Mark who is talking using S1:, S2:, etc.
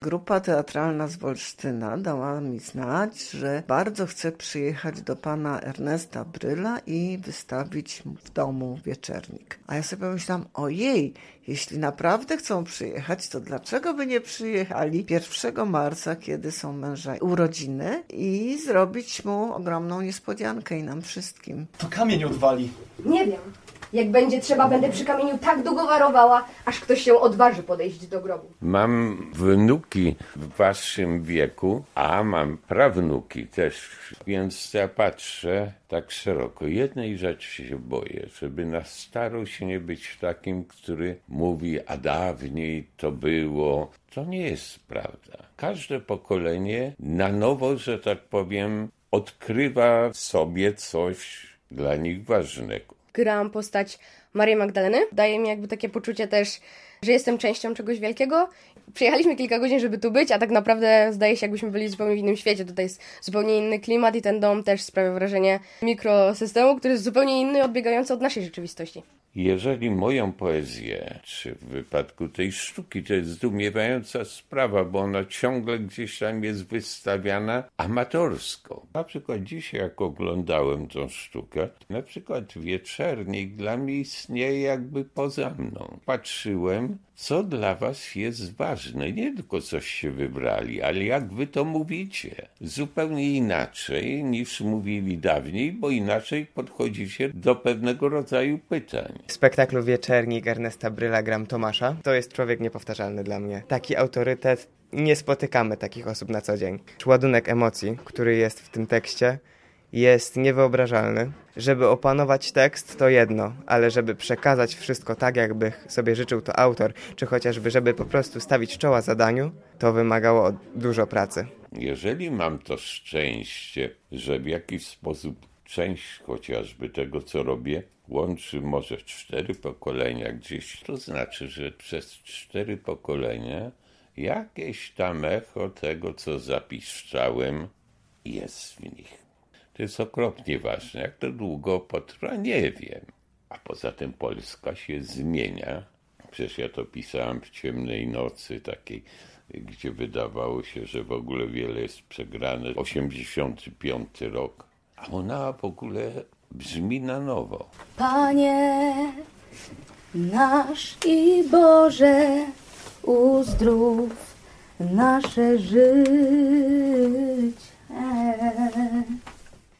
S1: grupa teatralna z Wolsztyna dała mi znać, że bardzo chce przyjechać do pana Ernesta Bryla i wystawić w domu Wieczernik. A ja sobie pomyślałam, ojej, jeśli naprawdę chcą przyjechać, to dlaczego by nie przyjechali 1 marca, kiedy są męża urodziny i zrobić mu ogromną niespodziankę i nam wszystkim.
S2: To kamień odwali.
S3: Nie wiem. Jak będzie trzeba, będę przy kamieniu tak długo warowała, aż ktoś się odważy podejść do grobu.
S4: Mam wnuki w waszym wieku, a mam prawnuki też, więc ja patrzę tak szeroko. Jednej rzeczy się boję, żeby na starość nie być takim, który mówi, a dawniej to było. To nie jest prawda. Każde pokolenie na nowo, że tak powiem, odkrywa w sobie coś dla nich ważnego.
S3: Gram postać Marii Magdaleny. Daje mi jakby takie poczucie też, że jestem częścią czegoś wielkiego. Przyjechaliśmy kilka godzin, żeby tu być, a tak naprawdę zdaje się, jakbyśmy byli zupełnie w innym świecie. Tutaj jest zupełnie inny klimat i ten dom też sprawia wrażenie mikrosystemu, który jest zupełnie inny, odbiegający od naszej rzeczywistości.
S4: Jeżeli moją poezję, czy w wypadku tej sztuki, to jest zdumiewająca sprawa, bo ona ciągle gdzieś tam jest wystawiana amatorsko. Na przykład dzisiaj, jak oglądałem tą sztukę, na przykład Wieczernik dla mnie istnieje jakby poza mną. Patrzyłem, co dla was jest ważne. Nie tylko coś się wybrali, ale jak wy to mówicie. Zupełnie inaczej niż mówili dawniej, bo inaczej podchodzicie do pewnego rodzaju pytań.
S5: W spektaklu Wieczernik Ernesta Bryla gram Tomasza. To jest człowiek niepowtarzalny dla mnie. Taki autorytet, nie spotykamy takich osób na co dzień. Ładunek emocji, który jest w tym tekście, jest niewyobrażalny. Żeby opanować tekst to jedno, ale żeby przekazać wszystko tak, jakby sobie życzył to autor, czy chociażby żeby po prostu stawić czoła zadaniu, to wymagało dużo pracy.
S4: Jeżeli mam to szczęście, że w jakiś sposób część chociażby tego, co robię, łączy może 4 pokolenia gdzieś, to znaczy, że przez 4 pokolenia jakieś tam echo tego, co zapiszczałem, jest w nich. To jest okropnie ważne. Jak to długo potrwa, nie wiem. A poza tym Polska się zmienia. Przecież ja to pisałem w ciemnej nocy takiej, gdzie wydawało się, że w ogóle wiele jest przegrane. 85 rok. A ona w ogóle brzmi na nowo.
S3: Panie nasz i Boże, uzdrów nasze życie.